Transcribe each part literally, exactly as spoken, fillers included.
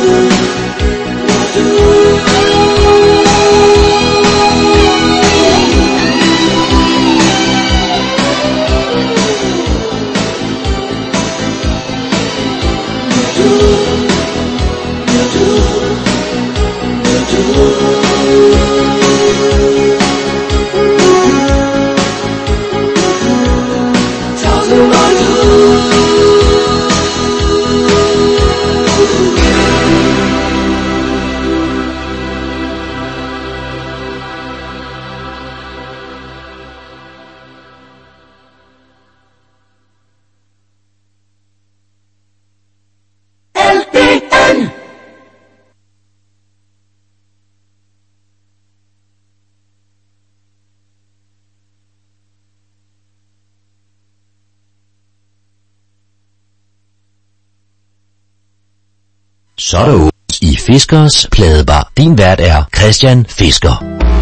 Så er der åbent i Fiskers Pladebar. Din vært er Christian Fisker.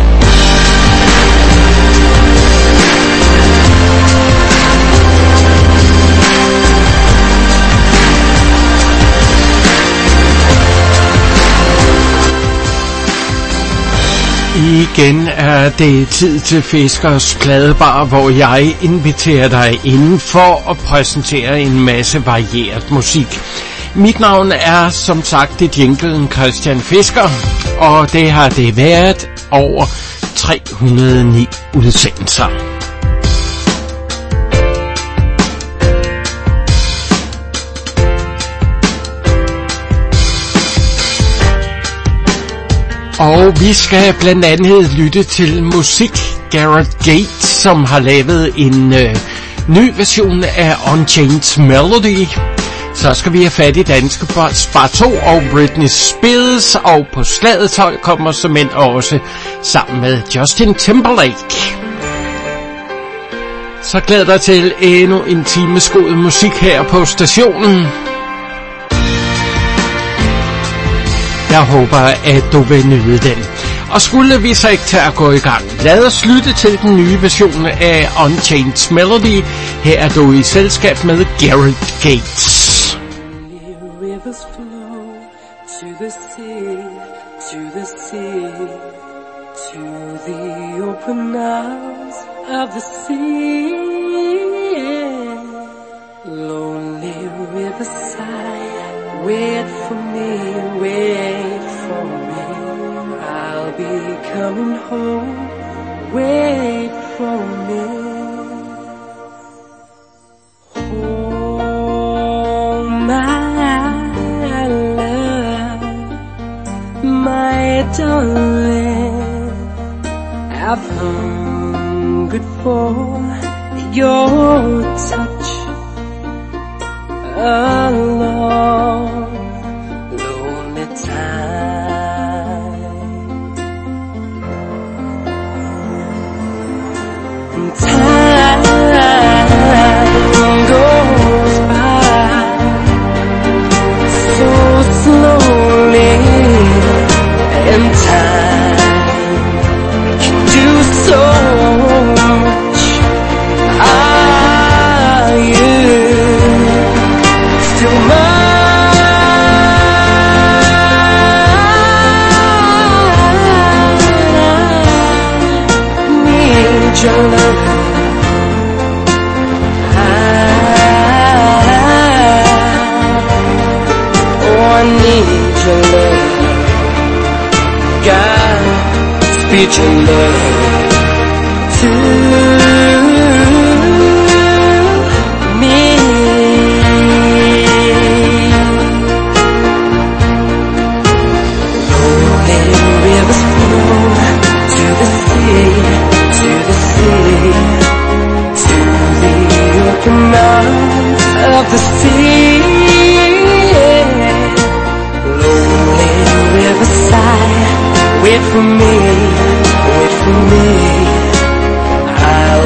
Igen er det tid til Fiskers Pladebar, hvor jeg inviterer dig inden for at præsentere en masse varieret musik. Mit navn er som sagt i jinglen Christian Fisker, og det har det været over tre hundrede og ni udsendelser. Og vi skal blandt andet lytte til musik. Gareth Gates, som har lavet en øh, ny version af Unchained Melody. Så skal vi have fat i danske Spar to og Britney Spears, og på slagets hold kommer såmænd også sammen med Justin Timberlake. Så glæd dig til endnu en times god musik her på stationen. Jeg håber, at du vil nyde den. Og skulle vi så ikke til at gå i gang, lad os lytte til den nye version af Unchained Melody. Her er du i selskab med Gareth Gates. Rivers flow to the sea, to the sea, to the open arms of the sea. Lonely riverside, wait for me, wait for me. I'll be coming home, wait for me. Oh my love, my darling, I've hungered for your touch a long, lonely time. Time goes by so slowly, and time can do so much. Are you still mine? Need your love. I need your love, God, speak your love to me. Lonely rivers flow to the sea, to the sea, to the open arms of the sea. Riverside, wait for me, wait for me. I'll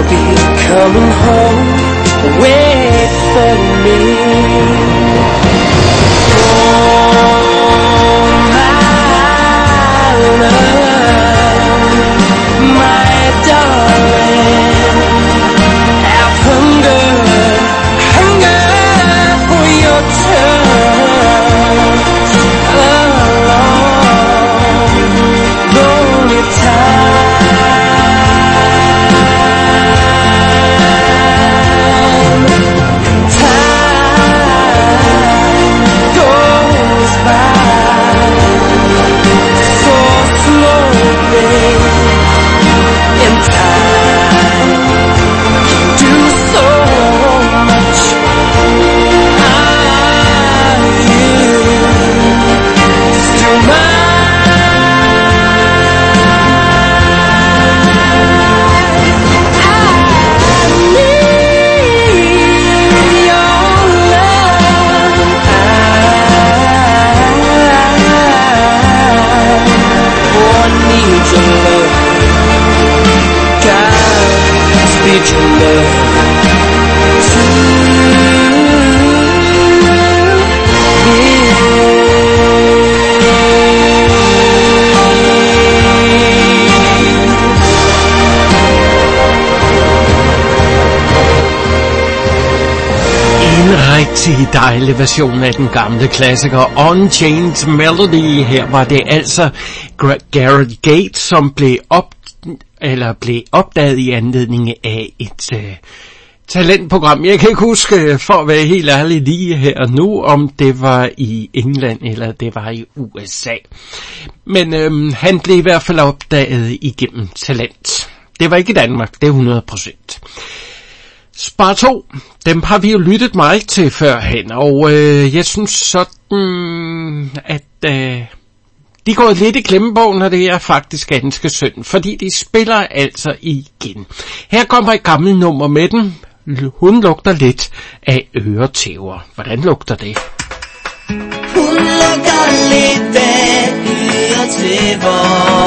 rigtig dejlig version af den gamle klassiker Unchained Melody. Her var det altså Gareth Gates, som blev op eller blev opdaget i anledning af et uh, talentprogram. Jeg kan ikke huske, for at være helt ærlig lige her nu, om det var i England eller det var i U S A. Men øhm, han blev i hvert fald opdaget igennem talent. Det var ikke i Danmark, det er hundrede procent. Spar to, dem har vi jo lyttet meget til førhen, og øh, jeg synes sådan, at øh, de går lidt i glemmebogen, og det er faktisk ganske synd, fordi de spiller altså igen. Her kommer et gammelt nummer med den. Hun lugter lidt af øretæver. Hvordan lugter det? Hun lugter lidt af øretæver.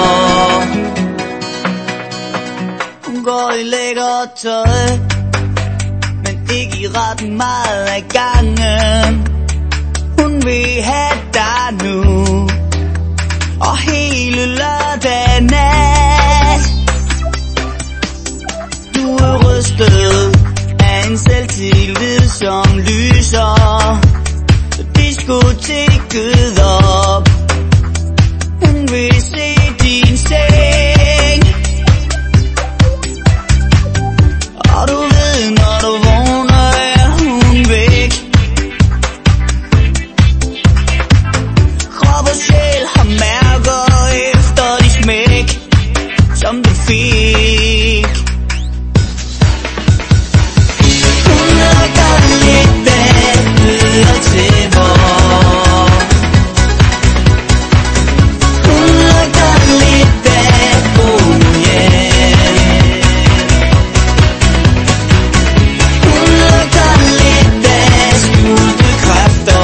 Hun går i lækker tøj, men ikke i ret meget af gangen. Hun vil have dig nu, og hele lørdag nat. Du er rystet af en selvtillid, som lyser diskoteket op. Hun vil se din seng, og du ved, når du vågner, er hun væk. Krop og sjæl har mærker efter de smæk, som du fik. Hun lugter lidt af øretæver. Hun lugter lidt af bonien. Hun lugter lidt af skjulte kræfter.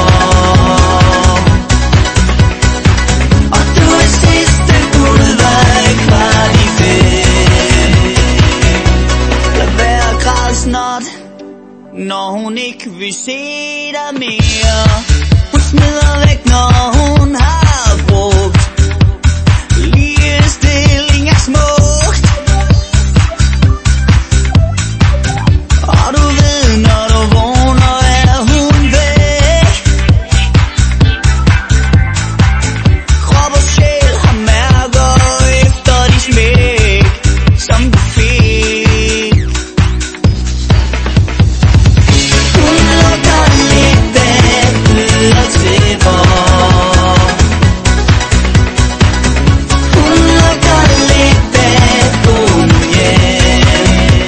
Og du er sidste udvej, kvart i fem. Lad være at græde snart, når hun ikke vil se dig mere. Hun smider væk, når hun har brugt. Ligestilling er smukt, og du ved, når du vågner, er hun væk. Krop og sjæl har mærker efter de smæk, som du fik. Hun lugter lidt af øretæver. Hun lugter lidt af bonien.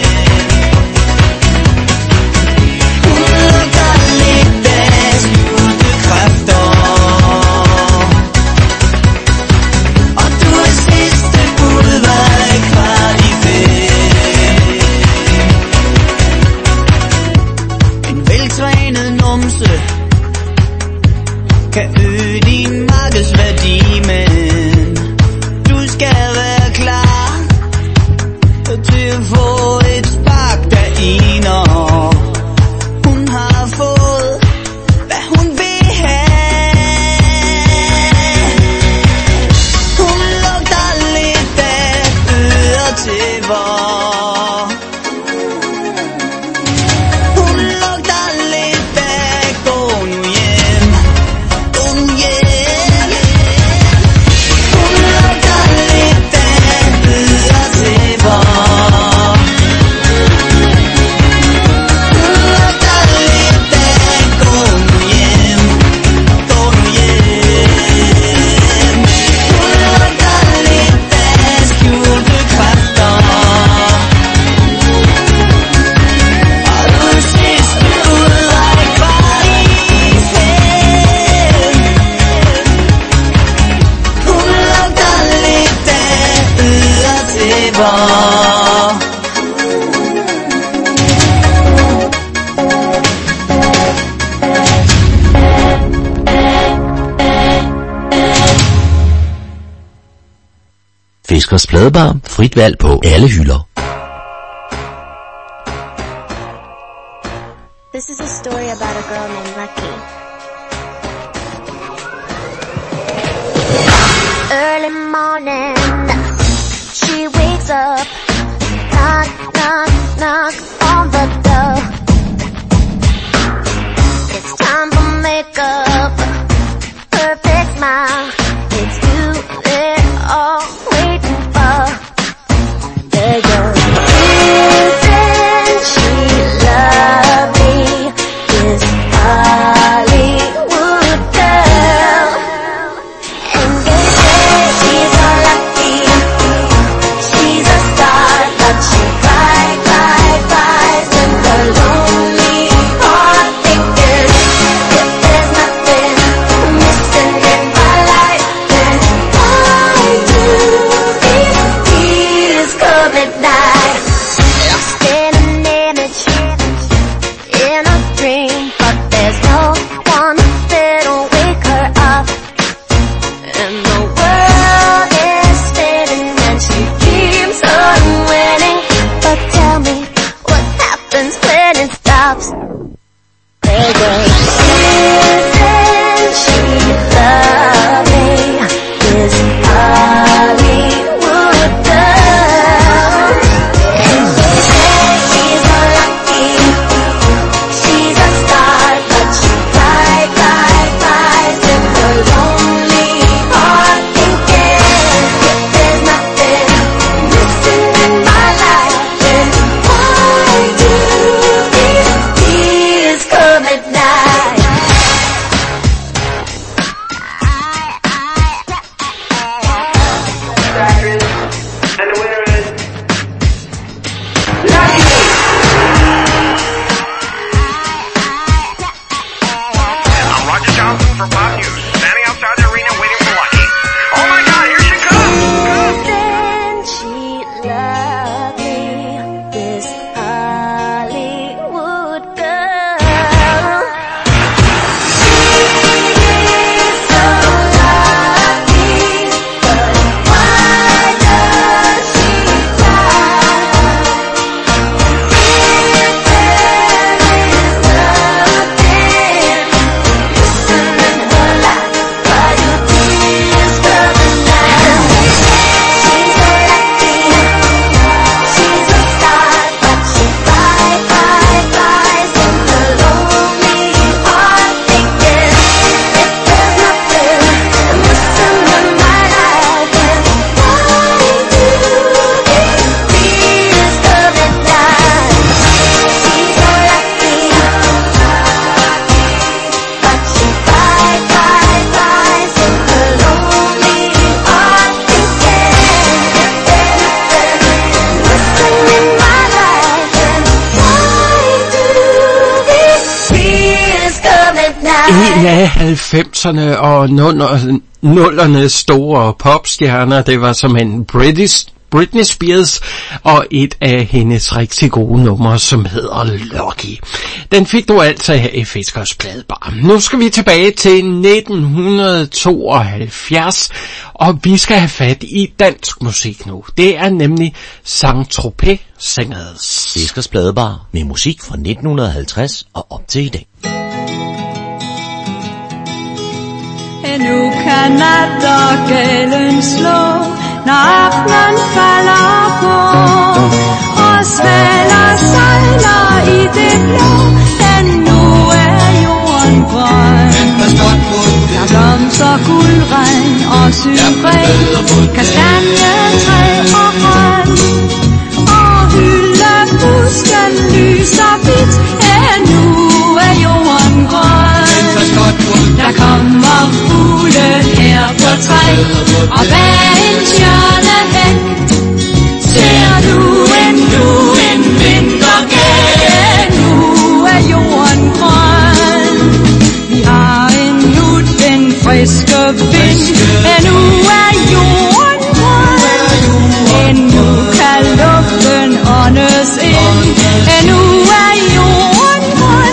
Hun lugter lidt af skjulte kræfter. Og du er sidste udvej, kvart i fem. En veltrænet numse kan øge din markedsværdi, men du skal være klar til at få et spark deri, når hun har fået, hvad hun vil have. Hun lugter lidt af øretæver. Hun lugter lidt af gå nu hjem, gå nu hjem. Hun lugter lidt af øretæver. Hun lugter lidt af gå nu hjem, gå nu hjem. Hun lugter lidt af skjulte kræfter. Og du er sidste udvej, kvart i fem. Hun lugter lidt af øretæver. Fiskers Pladebar. Frit valg på alle hylder. This is a story about a girl named Lucky. Early morning, she wakes up, knock, knock, knock on the door. It's time and the world is spinning and she keeps on winning. But tell me, what happens when it stops? Isn't she lovely, this Hollywood girl? And they say she's so lucky, she's a star, but she cries, cries, cries in her lonely heart, thinking if there's nothing missing in my life, then why do these tears come at night? And the winner is I'm Roger Johnson for Pop News, standing outside the arena waiting for Lucky. Oh my God, here she comes! Isn't she lovely, this Hollywood girl? She's so lucky, but why does she cry? If there is nothing missing in her life, why do tears come at night? She's so lucky, she's a star, but she cries, cries, cries in her lonely heart, thinking if there's nothing missing in my life, then why do these tears come at night? She's so lucky, but she cries, cries, cries in her lonely heart, thinking if there's nothing missing in my life, then why do these tears come at night? En af halvfemserne og nullernes store popstjerner, det var som en British Britney Spears og et af hendes rigtig gode numre, som hedder Lucky. Den fik du altså her i Fiskers Pladebar. Nu skal vi tilbage til nitten tooghalvfjerds, og vi skal have fat i dansk musik nu. Det er nemlig Saint-Tropez Singers. Fiskers Pladebar med musik fra nitten halvtreds og op til i dag. Nu kan nattergalen slå, når aftenen falder på, og svaler sejler i det blå, men nu er jorden grøn. Der blomster guldregn og syren, kastanjetræ og røn, og hyldebusken lyser hvidt, ja, nu er jorden grøn. Der kommer fugle her på træ, og bag en stjernehæk ser du endnu en vintergæk. Nu er jorden grøn, vi har endnu den friske vind. Endnu er jorden grøn, endnu kan luften åndes ind. Endnu er jorden grøn.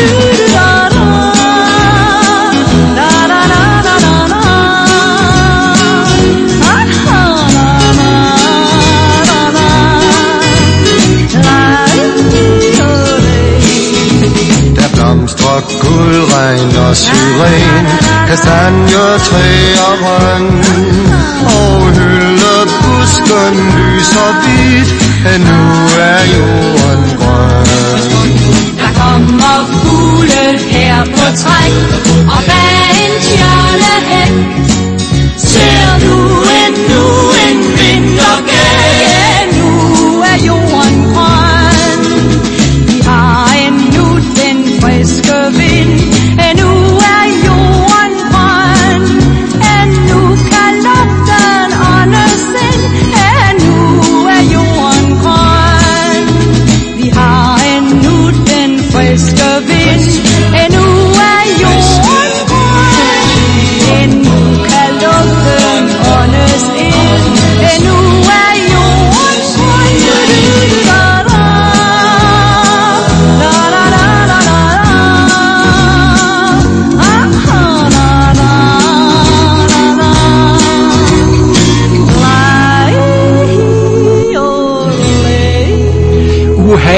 Blomstrer, guldregn og syren, kastanjetræ og røn, og hyldebusken lyser hvidt, at nu er jorden grøn. Der kommer fugle her på træk, og bag en stjernehæk ser du endnu en vintergæk. Nu er jorden grøn, vi har endnu den friske vind. Endnu er jorden grøn, endnu kan luften åndes ind. Endnu er jorden grøn, vi har endnu den friske vind.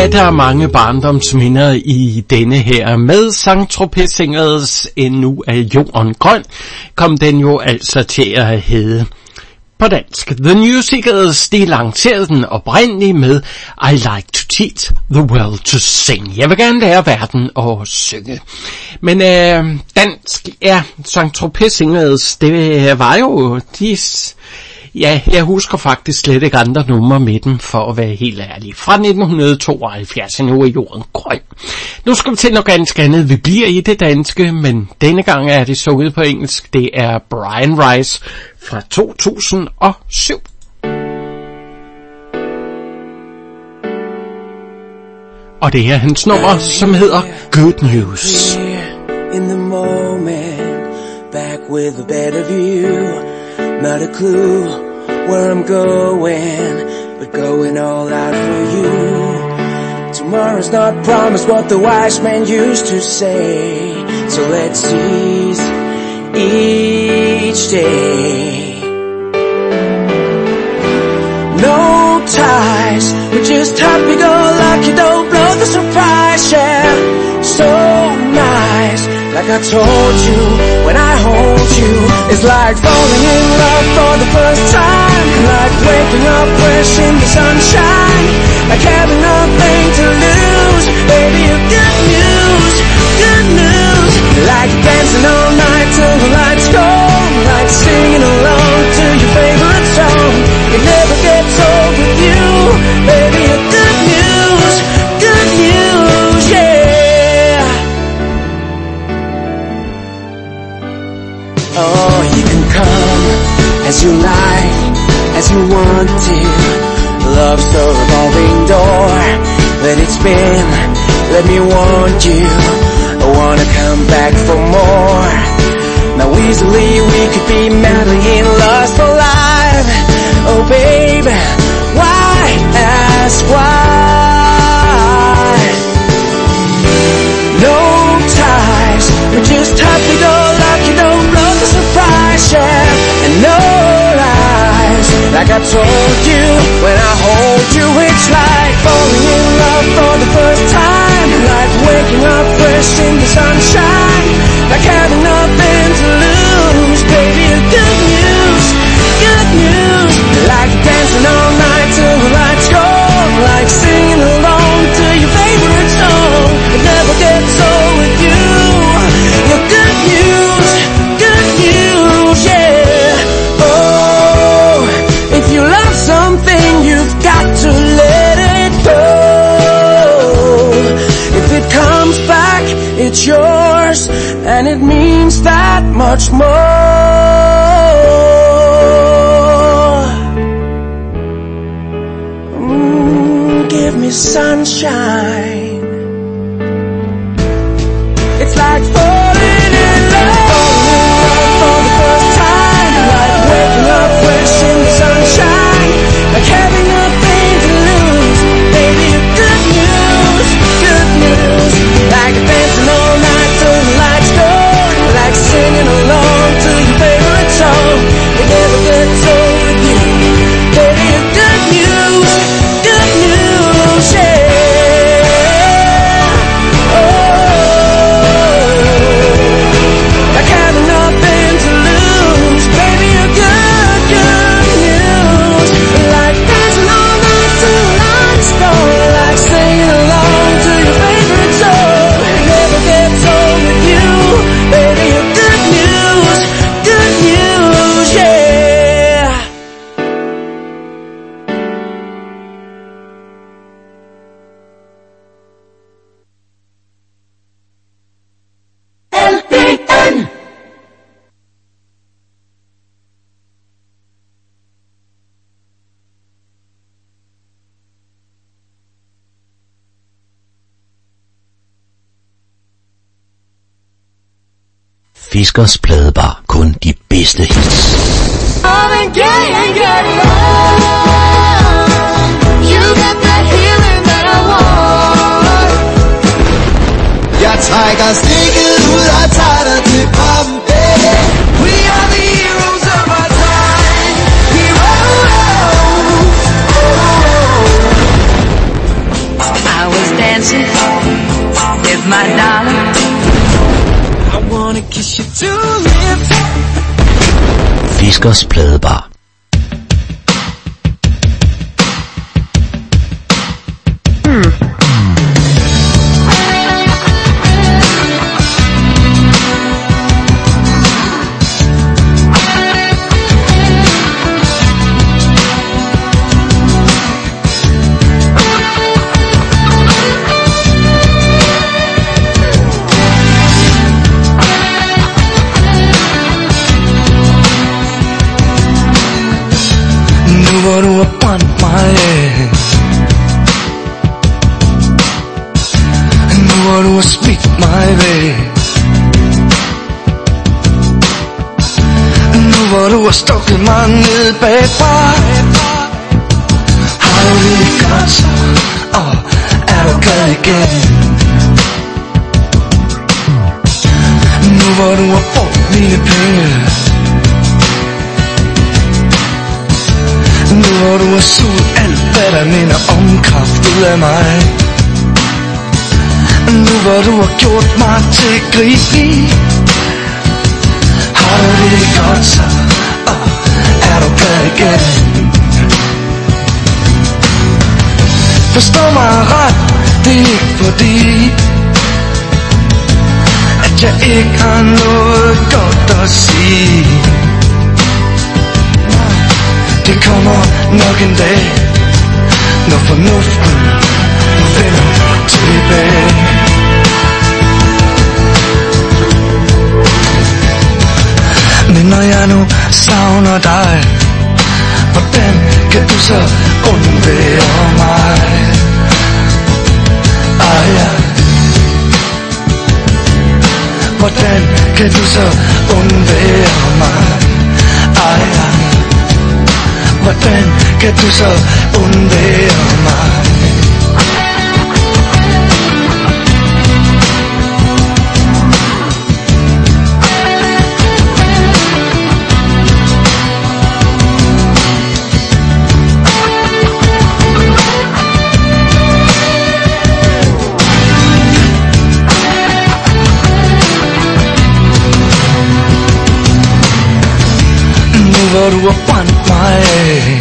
Ja, der er mange barndomsminder i denne her. Med Saint-Tropez-singers Nu er jorden grøn, kom den jo altså til at hedde på dansk. The Musicals, de lancerede den oprindeligt med I like to teach the world to sing. Jeg vil gerne lære verden at synge. Men øh, dansk, ja, Saint-Tropez-singers, det var jo de... Ja, jeg husker faktisk slet ikke andre numre med dem, for at være helt ærlig. Fra nitten tooghalvfjerds, Nu er jorden grøn. Nu skal vi til noget ganske andet. Vi bliver i det danske, men denne gang er det sunget på engelsk. Det er Brian Rice fra to tusind og syv. Og det er hans nummer, som hedder Good News. In the moment, back with a better view. Not a clue where I'm going, but going all out for you. Tomorrow's not promised, what the wise man used to say. So let's seize each day. No ties, we're just happy-go-lucky, don't blow the surprise, yeah. So nice, like I told you, when I hold you, it's like falling in love for the first time, like waking up fresh in the sunshine, like having nothing to lose, baby, you're good news, good news, like dancing all night till the lights go, like singing along to your favorite song, it never gets old with you, baby, you're good news, good news, yeah. Oh, you can come as you like, as you want to. Love's the revolving door, let it spin, let me warn you. I wanna come back for more. Now easily we could be madly in lust for life. Oh babe, why ask why? No ties, we're just happy-go-lucky, don't blow the surprise, yeah. And no lies, like I told you, when I hold you, it's like falling in love for the first time, like waking up fresh in the sunshine, like having nothing to lose, baby, good news, good news, like dancing all night till the lights go, like singing along to your favorite song, it never gets old with you, you're good news, good news, yeah. Oh, if you love something, you've got to let it go. If it comes back, it's yours, and it means that much more. Mm, give me sunshine. It's like falling in love for the first time, like waking up fresh in the sunshine, like having nothing to lose, baby, good news, good news, like dancing all night till the lights go, like singing along to your favorite song, it never gets old with you, baby, good news, good news, yeah. Fiskers Pladebar. Kun de bedste hits. Jeg trækker stikket ud og tager dig til pumpen. We are the heroes of our time. Heroes. I will Fiskers Pladebar. Hvor du har brændt mig af, nu hvor du har smidt mig væk, nu hvor du har stukket mig ned bagfra. Har du det godt så, og er du glad igen? Nu hvor du har brugt mine penge, nu hvor du har suget alt, hvad der minder om kraft ud af mig. Nu hvor du har gjort mig til grib i, har du det godt så, og er du glad igen? Forstå mig ret, det er ikke fordi, at jeg ikke har noget godt at sige. Det kommer nok en dag, når fornuften vender tilbage. Men når jeg nu savner dig, hvordan kan du så undvære mig? Ej, ja. Hvordan kan du så undvære mig? Ej, ja. Hvordan kan du så undvære mig? Nu hvor du har brændt mig af,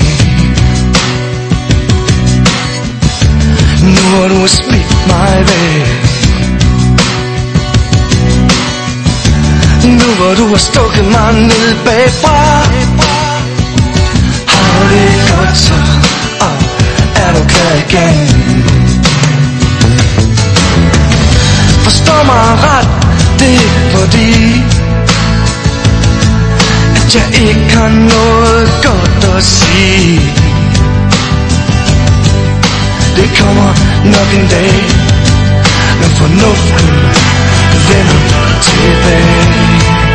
nu hvor du har smidt mig væk, nu hvor du har stukket mig ned bagfra. Har du det godt så, og er du glad igen? Forstå mig ret, det er ikke fordi, at jeg ikke har noget godt at sige. Det kommer nok en dag, når fornuften vender tilbage.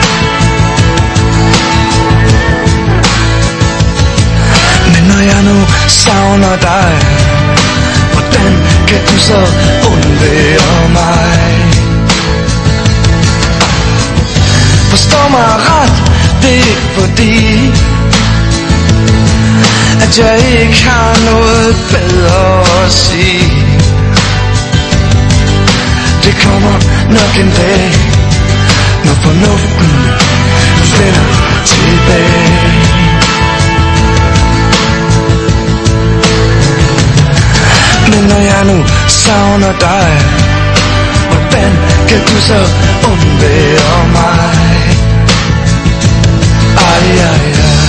Men når jeg nu savner dig, hvordan kan du så undvære mig? Forstå mig ret, det er ikke fordi, at jeg ikke har noget bedre at sige. Det kommer nok en dag, når fornuften vender tilbage. Men når jeg nu savner dig, hvordan kan du så undvære mig? Ej, ej, ej.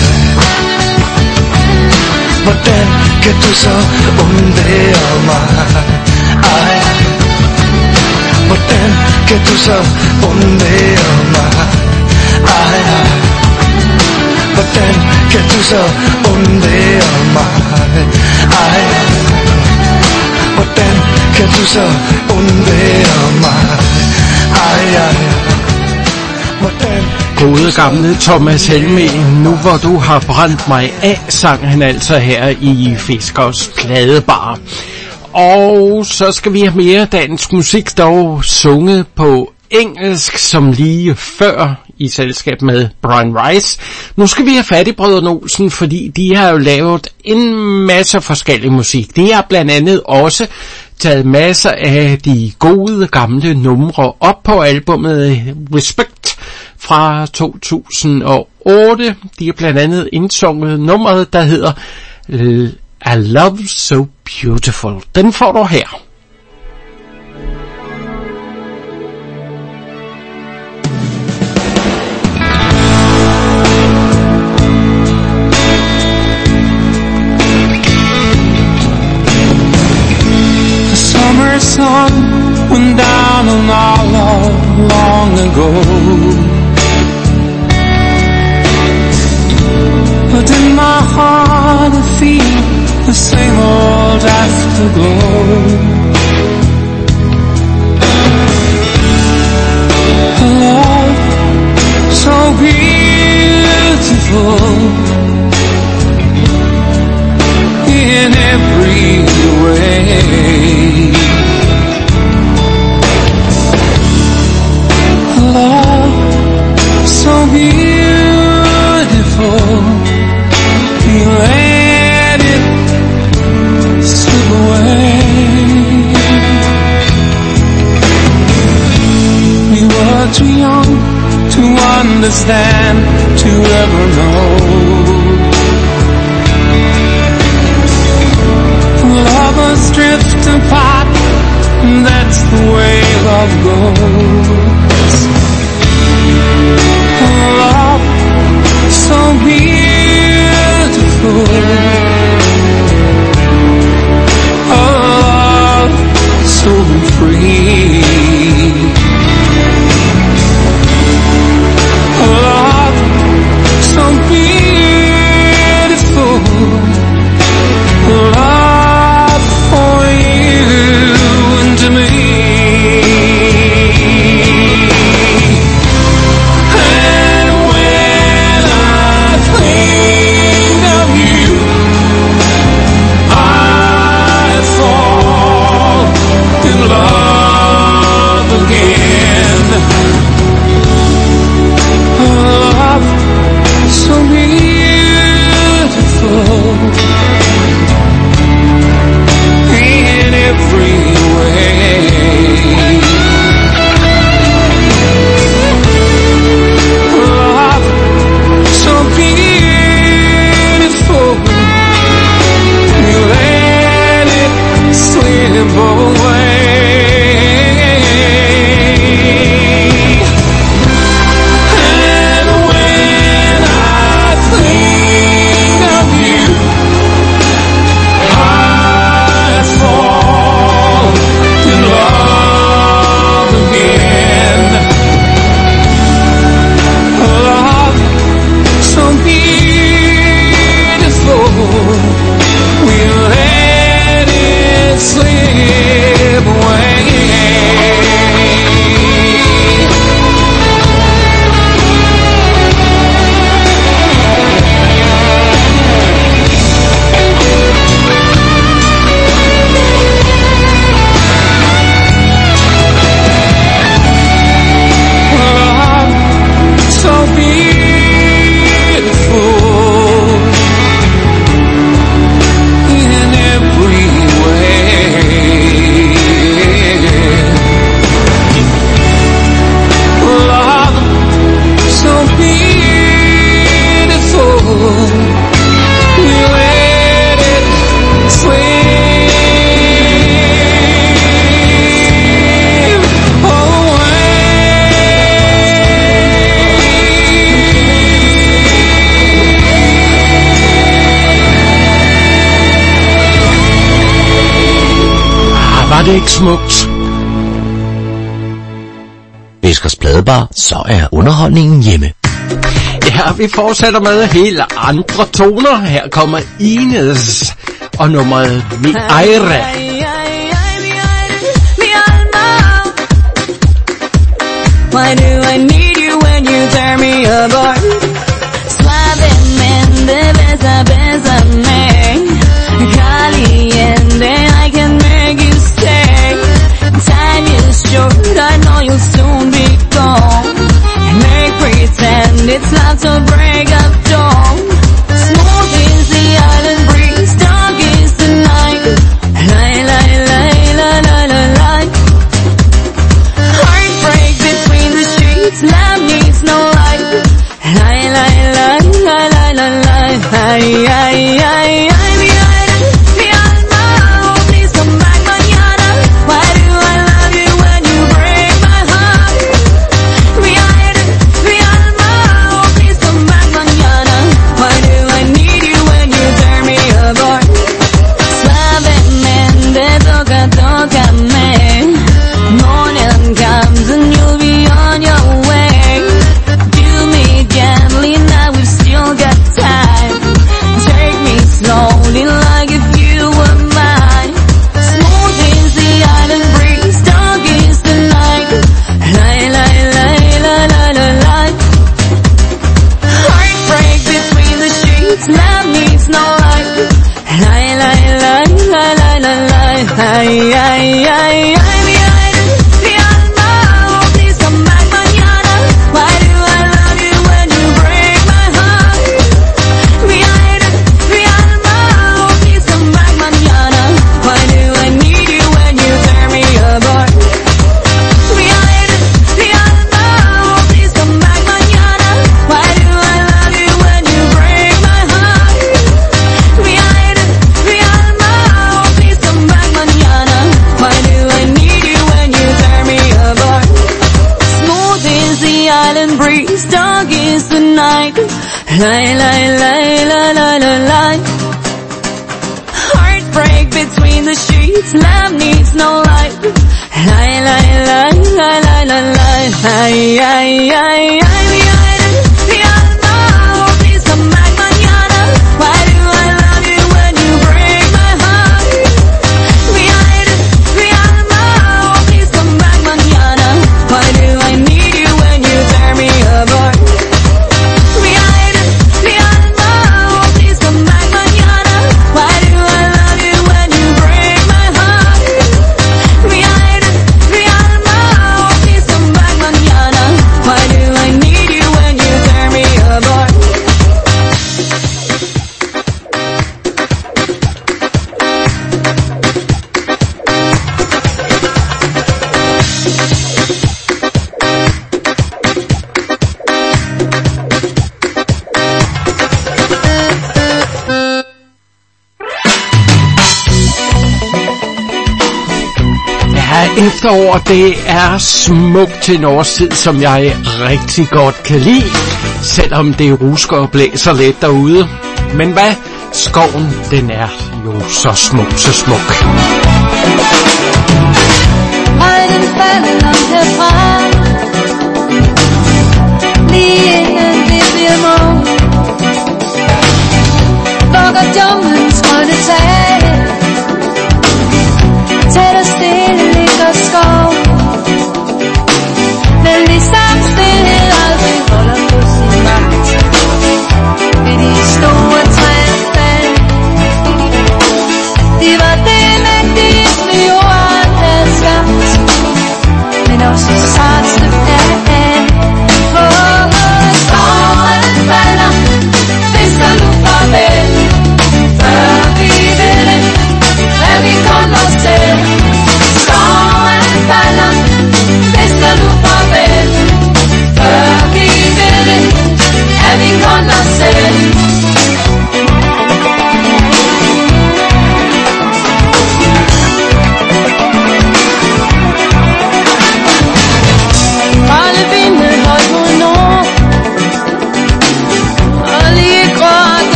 Hvordan kan du så undvære mig? Ej, hvordan kan du så undvære mig? Ej, hvordan kan du så undvære mig? Ej, hvordan kan du så undvære mig? Ej, ej, hvordan? Gode gamle Thomas Helmig, nu hvor du har brændt mig af, sang han altså her i Fiskers Pladebar. Og så skal vi have mere dansk musik, dog sunget på engelsk som lige før i selskab med Brian Rice. Nu skal vi have fat i Brødrene Olsen, fordi de har jo lavet en masse forskellig musik. De har blandt andet også taget masser af de gode gamle numre op på albumet Respect fra to tusind og otte. De har blandt andet indsunget nummeret, der hedder A Love So Beautiful. Den får du her. Summer sun went down on our love long ago, but in my heart I feel the same old afterglow. A love so beautiful in every way. Love so beautiful, you let it slip away. We were too young to understand, to ever know. Lovers drift apart, that's the way love goes. Love so beautiful, love so free, love so beautiful, love for you and to me. Var det ikke smukt? Fiskers Pladebar, så er underholdningen hjemme. Ja, vi fortsætter med helt andre toner. Her kommer Ines og nummeret Mi Aire. Why do I need you when you tear me apart? Suavemente, besa, bésame. Caliente, I can make you stay. Time is short, I know you'll soon be gone. Make pretend it's not to break up dawn. Smooth is the island breeze, dark is the night. Lie, lie, lie, lie, lie, lie, lie. Heartbreak between the streets, love needs no light. Lie, lie, lie, lie, lie, lie, lie. Heartbreak between the sheets, love needs no light. Lie, lie, lie, lie, lie, lie, lie. Ay, ay, ay, ay, mi alma, mi alma, oh, please come back mañana. Why do I love you when you break my heart? Mi alma, mi alma, oh, please come back mañana. Why do I need you when you tear me apart? Efterår, det er smukt til en årstid, som jeg rigtig godt kan lide, selvom det rusker og blæser lidt derude. Men hvad? Skoven, den er jo så smuk, så smuk. Regnen falder langt herfra, lige inden det bliver morgen. Lukker junglens grønne tag, tæt og stille ligger skov. Men ligesom stillhed aldrig holder på sin magt, ved de store træer bag. De var det elendigste jorden havde skabt, men også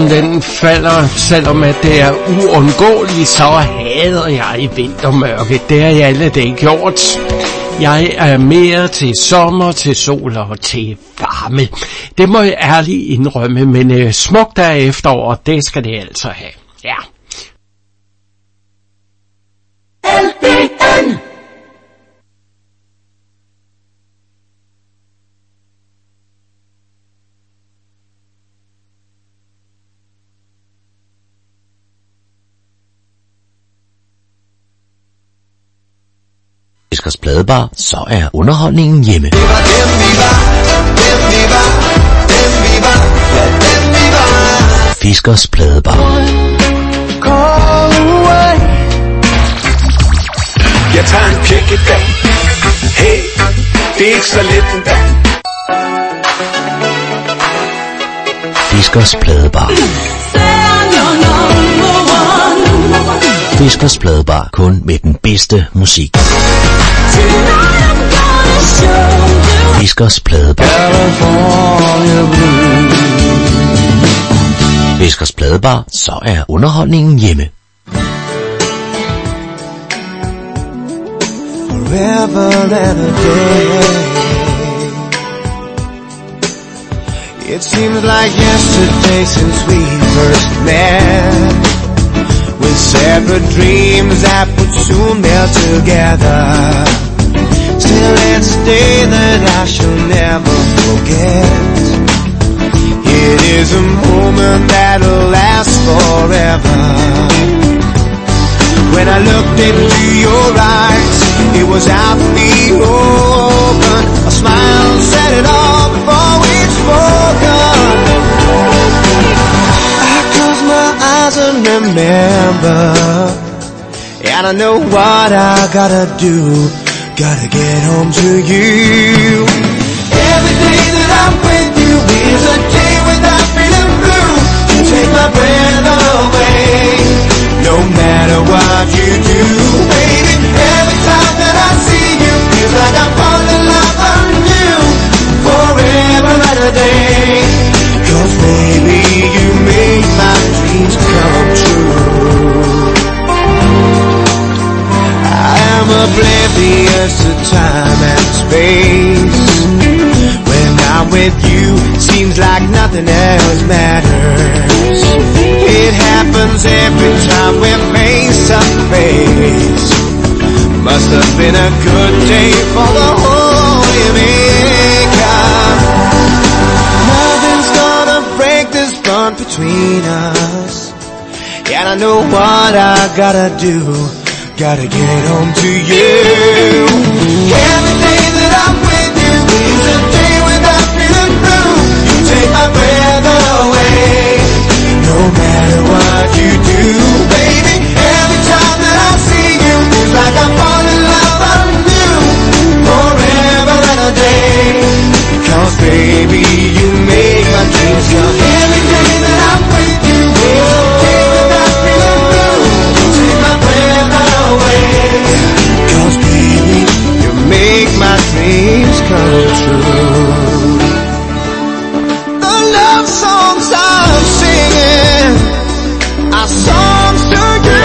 solen den falder, selvom at det er uundgåeligt, så hader jeg vintermørke. Det har jeg alle dage gjort. Jeg er mere til sommer, til sol og til varme. Det må jeg ærligt indrømme, men øh, smukt der efterår, det skal det altså have. Ja. L B N Fiskers Pladebar, så er underholdningen hjemme. Det var dem vi var, dem vi var, dem vi var, ja dem vi var. Fiskers Pladebar. Call away. Jeg tager en pjek i dag. Hey, det er ikke så let en dag. Fiskers Pladebar. Fiskers Pladebar, kun med den bedste musik. Fiskers Pladebar. Fiskers Pladebar, så er underholdningen hjemme. Forever and a day. It seems like yesterday since we first met. With separate dreams that would soon melt together. Still it's a day that I shall never forget. It is a moment that'll last forever. When I looked into your eyes, it was out in the open. A smile said it all before we'd spoken. I close my eyes and remember, and I know what I gotta do. Gotta get home to you. Every day that I'm with you is a day without feeling blue. You take my breath away, no matter what you do, baby. Every time that I see you, feels like I'm falling in love anew. Forever and a day, 'cause baby you make my dreams come true. I am oblivious to time and space. When I'm with you, seems like nothing else matters. It happens every time we're face to face. Must have been a good day for the holy maker. Nothing's gonna break this bond between us, and I know what I gotta do. Gotta get home to you. Every day that I'm with you is a day without feeling blue. You take my breath away, no matter what you do, baby. Every time that I see you, it's like I'm falling in love anew. Forever and a day, 'cause baby you make my dreams come. Every day that I'm with you is a day without feeling blue. You take my breath away, 'cause baby you make my dreams come true. The love songs I'm singing are songs to you.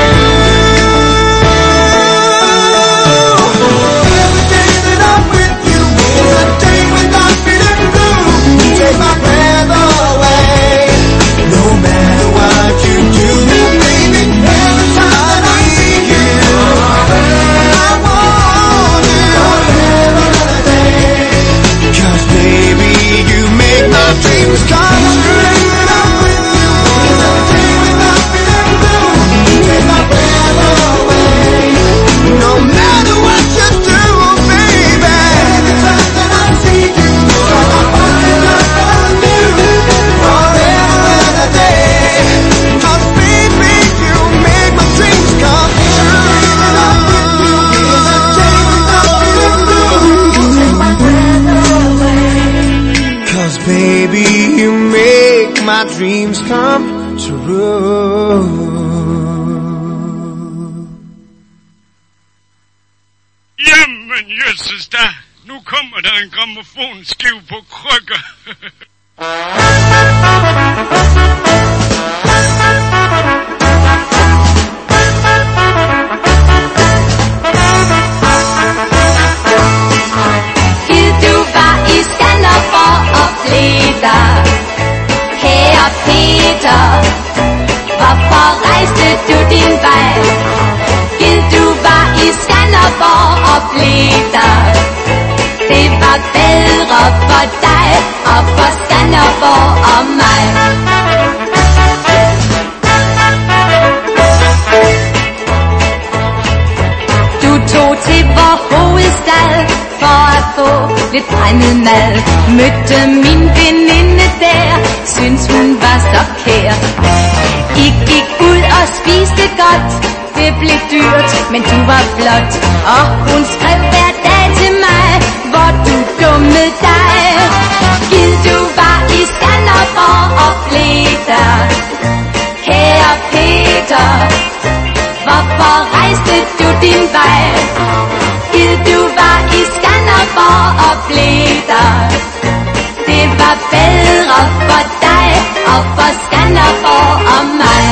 Every day that I'm with you is a day without feeling blue. You take my breath away, no matter what you do, baby. Every time that I see you, I want you forever and a day. 'Cause baby you make my dreams come true. I'm with you is a day without feeling blue. You take my breath away, no matter what you do, baby. Every time that I see you, it's like I'm falling in love anew. Forever and a day, 'cause baby you make my dreams come true. I'm with you is a day without feeling blue. You take my breath away, 'cause baby you make my dreams come true. Jamen, jøsses da. Nu kommer der en grammofonskive på krykker. Skanderborg og mig. Du tog til vor hovedstad for at få lidt fremmed mad. Mødte min veninde der, syntes hun var så kær. I gik ud og spiste godt, det blev dyrt, men du var flot. Og hun skrev hver dag til mig, hvor du dummede dig. Gid du var i Skanderborg og blev der. Kære Peter, hvorfor rejste du din vej? Gid du var i Skanderborg og blev der. Det var bedre for dig og for Skanderborg og mig.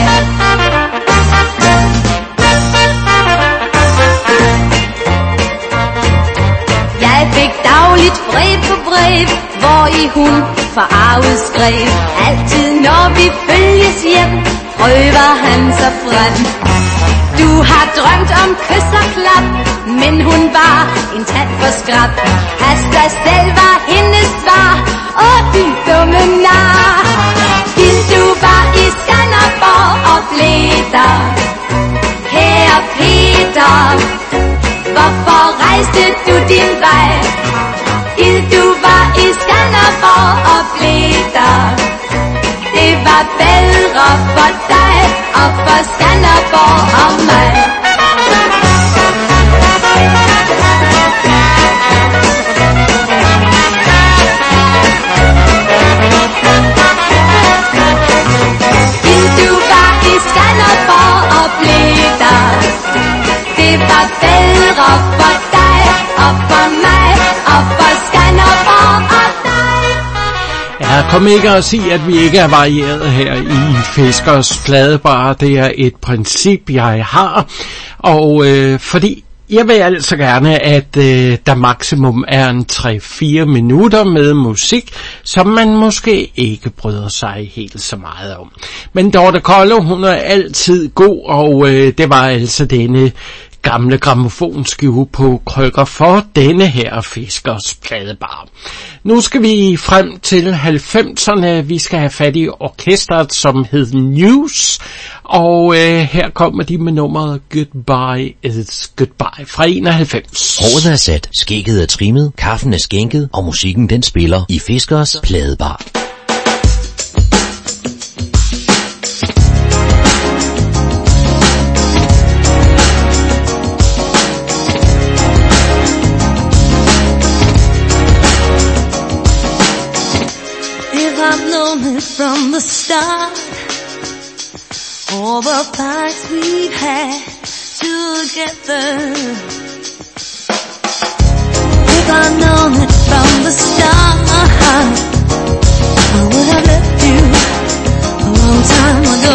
Jeg fik dagligt brev på brev, hvor i hun forarvet skrev. Altid når vi følges hjem, prøver han sig frem. Du har drømt om kys og klap, men hun var en tand for skrab. Asta selv var hendes svar, åh din dumme nar. Gid du var i Skanderborg og blev der. Kære Peter, hvorfor rejste du din vej? Gid du var i Skanderborg og blev der. Det var bedre for dig og for Skanderborg og mig. Gid du var i Skanderborg og blev der. Det var bedre for dig og for mig og for Skanderborg og dig. Jeg kommer ikke at sige, at vi ikke er varieret her i Fiskers Pladebar. Det er et princip, jeg har. Og øh, fordi jeg vil altså gerne, at øh, der maksimum er en tre fire minutter med musik, som man måske ikke bryder sig helt så meget om. Men Dorte Kollo, hun er altid god, og øh, det var altså denne gamle grammofonskive på krykker for denne her Fiskers Pladebar. Nu skal vi frem til halvfemserne. Vi skal have fat i orkestret, som hed News, og øh, her kommer de med nummeret Goodbye is Goodbye fra enoghalvfems. Håret er sat, skægget er trimmet, kaffen er skænket, og musikken den spiller i Fiskers Pladebar. I've known it from the start, all the fights we've had together. If I'd known it from the start, I would have left you a long time ago.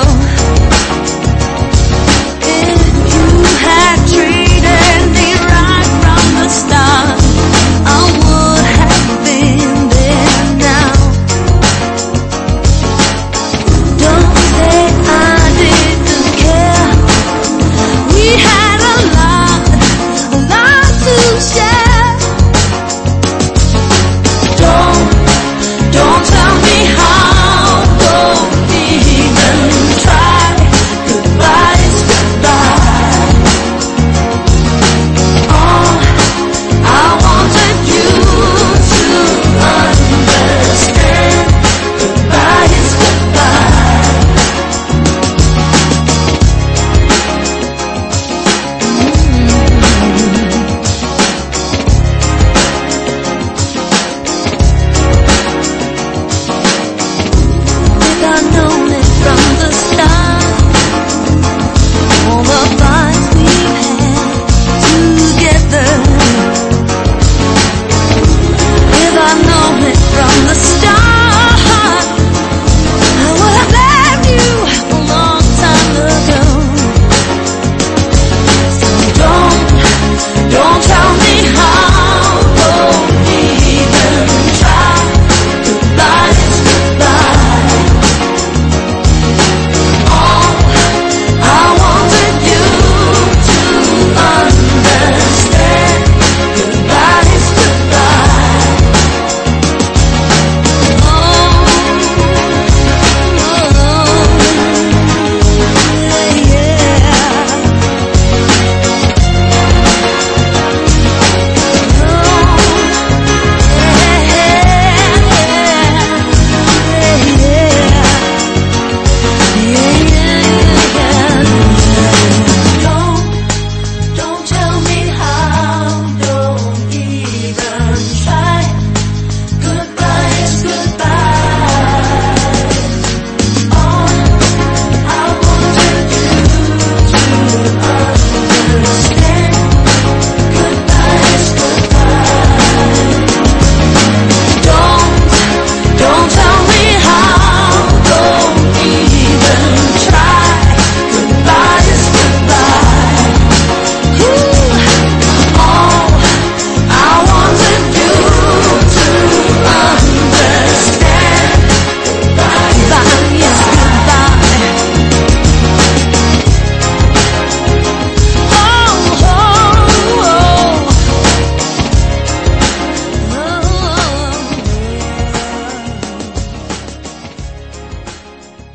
If you had treated me right from the start, I would have been there now. Don't say I didn't care. We had a lot, a lot to share.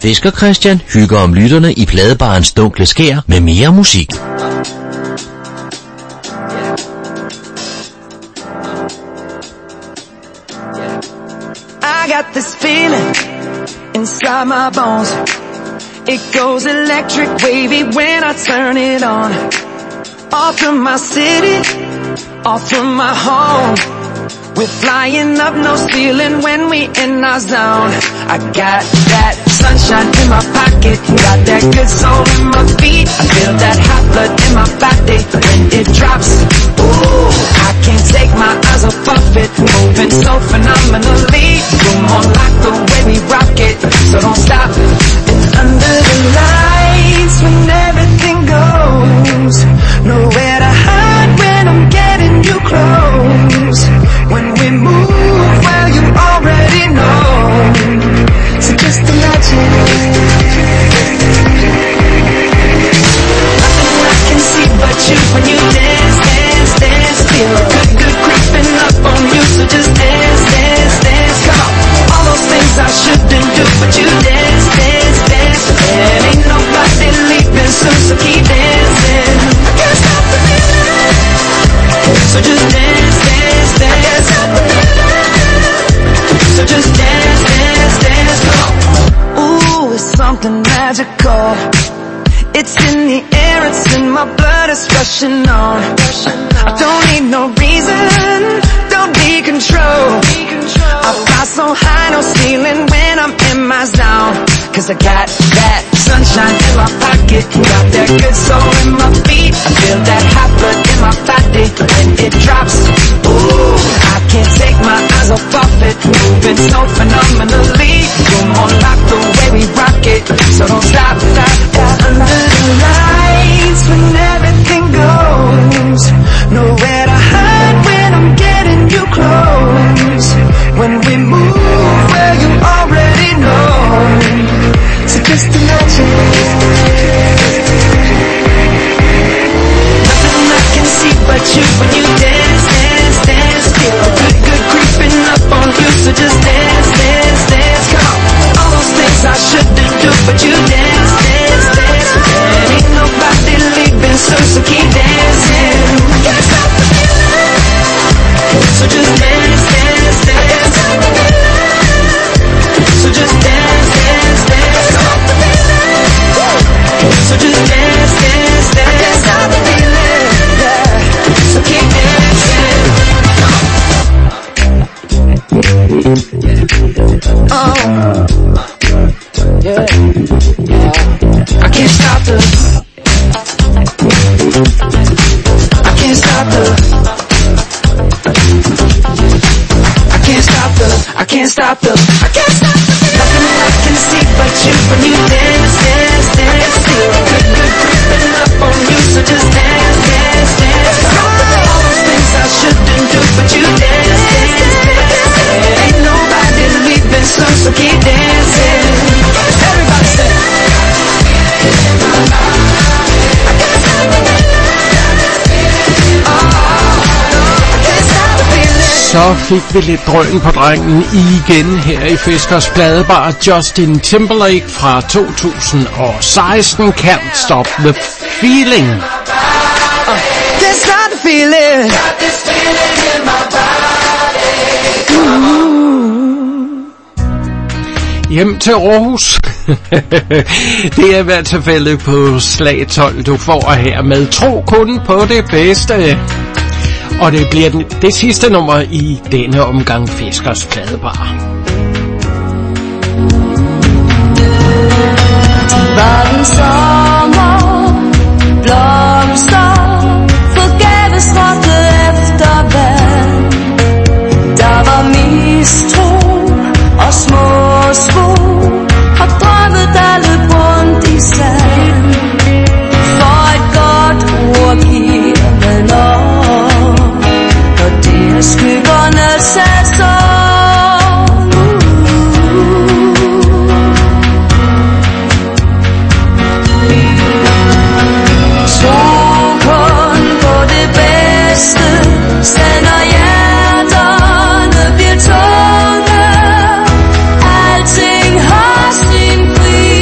Fisker Christian hygger om lytterne i pladebarens dunkle skær med mere musik. I got this feeling inside my bones. It goes electric wavy when I turn it on. All through my city, all through my home. We're flying up, no ceiling when we in our zone. I got that sunshine in my pocket, got that good soul in my feet. I feel that hot blood in my body when it drops. Ooh, I can't take my eyes off of it, moving so phenomenally. You're more like the way we rock it, so don't stop. And under the lights when everything goes, nowhere to hide when I'm getting you close. When we move, well you already know. So just imagine nothing I can see but you when you dance, dance, dance. Feel good, good creeping up on you. So just dance, dance, dance. Come on, all those things I shouldn't do, but you dance, dance, dance. And ain't nobody leaving soon, so keep dancing. I can't stop the feeling. So just dance, dance, dance. So just dance, dance, dance. Come on. Ooh, it's something magical. It's in the air, it's in my blood, it's rushing on. I don't need no reason, don't need control. I fly so high, no ceiling when I'm in my zone. Cause I got that sunshine in my pocket, got that good soul in my feet. I feel that hot blood in my body when it drops. Ooh, I can't take my eyes off of it, moving so phenomenally. You're more like the way we rock it, so don't stop, stop, stop. Under the lights when everything goes, nowhere to hide when I'm getting you close. When we move, well you already know. So just imagine nothing I can see but you when you dance, dance, dance. Feel good, good creeping up on you. So just dance, dance, dance. Come on, all those things I shouldn't do, but you dance, dance, dance. And ain't nobody leaving soon, so keep dancing. I can't stop the feeling. So just dance, dance, dance. So just dance, dance, dance. So just dance, dance, dance. I can't stop the feeling, yeah. So keep dancing. Oh, yeah, yeah. I can't stop the. I can't stop the. I can't stop the. I can't stop the. I can't stop the. Nothing I can see but you when you dance, dance, dance. Feel good, good creeping up on you. So just dance, dance, dance. All those things I shouldn't do, but you dance, dance, dance. Ain't nobody leaving soon, so keep dancing. Everybody say. Så fik vi lidt drøn på drengen igen her i Fiskers Pladebar. Justin Timberlake fra to tusind og seksten, Can't Stop the Feeling. Uh, can't stop the feeling. Got this feeling in my body. Hjem til Aarhus. Det er i hvert tilfælde på slag tolv, du får her med Tro kun på det bedste. Og det bliver den, det sidste nummer i denne omgang Fiskers Pladebar. Var en sommer, blomster, forgæves råbte efter vand. Der var mistro og små sko, og drømmet der løb rundt i sand. For et godt ord giver man op, og det er skyggernes sæson. Sender hjerterne bliver tunge. Alting har sin pris.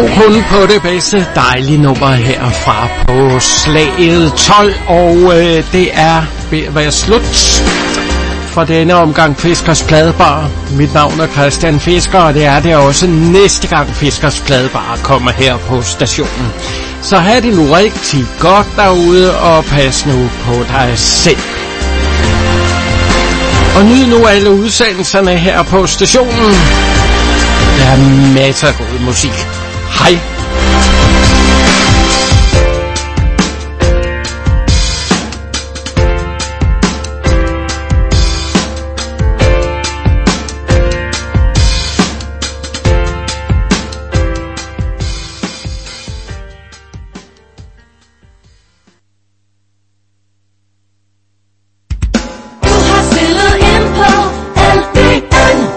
kun på det bedste dejlige nummer herfra på slaget tolv, og øh, det er ved at være slut for denne omgang Fiskers Pladebar. Mit navn er Christian Fisker, og det er det også næste gang Fiskers Pladebar kommer her på stationen. Så have det nu rigtig godt derude, og pas nu på dig selv. Og nyd nu alle udsendelserne her på stationen. Der er masser af god musik. Hej.